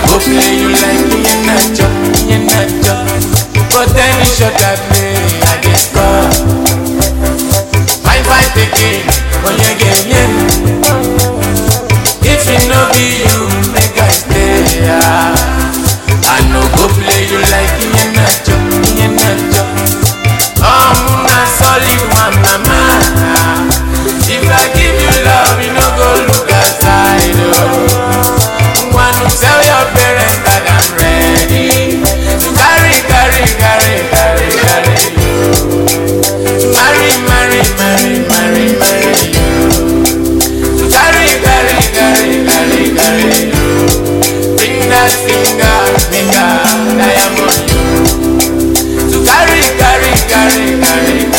go play you like in nacho. But any shot I play, I get score. Fight again, when you get in. If it no be you, make I stay. I no go play you like in nacho. Not solid one, mama. If I give you love, you no go look aside. Want to tell your parents that I'm ready to carry you. Marry you. To carry you. Bring that finger, make a diamond you. To carry.